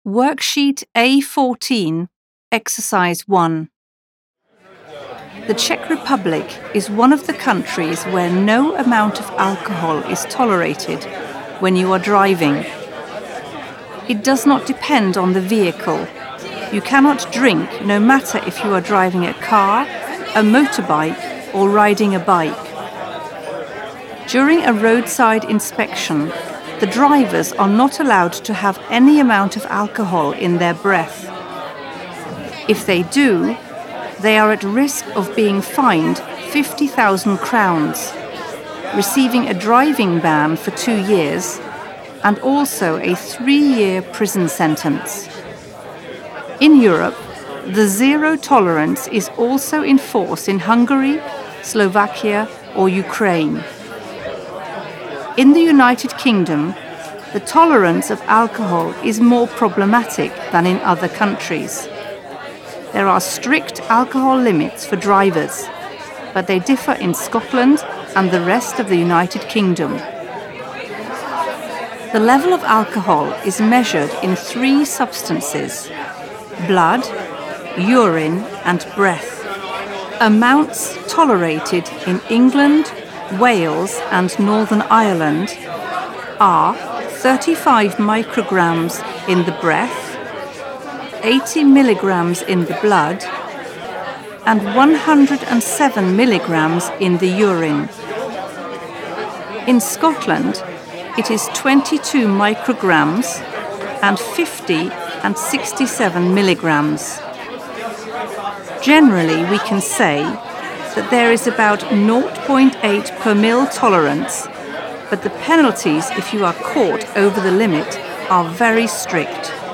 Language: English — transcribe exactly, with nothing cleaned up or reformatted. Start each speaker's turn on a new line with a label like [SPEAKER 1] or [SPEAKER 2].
[SPEAKER 1] Worksheet A fourteen, Exercise one. The Czech Republic is one of the countries where no amount of alcohol is tolerated when you are driving. It does not depend on the vehicle. You cannot drink no matter if you are driving a car, a motorbike, or riding a bike. During a roadside inspection, the drivers are not allowed to have any amount of alcohol in their breath. If they do, they are at risk of being fined fifty thousand crowns, receiving a driving ban for two years, and also a three-year prison sentence. In Europe, the zero tolerance is also in force in Hungary, Slovakia, or Ukraine. In the United Kingdom, the tolerance of alcohol is more problematic than in other countries. There are strict alcohol limits for drivers, but they differ in Scotland and the rest of the United Kingdom. The level of alcohol is measured in three substances: blood, urine, and breath. Amounts tolerated in England, Wales, and Northern Ireland are thirty-five micrograms in the breath, eighty milligrams in the blood, and one hundred seven milligrams in the urine. In Scotland, it is twenty-two micrograms and fifty and sixty-seven milligrams. Generally, we can say that there is about zero point eight per mil tolerance, but the penalties if you are caught over the limit are very strict.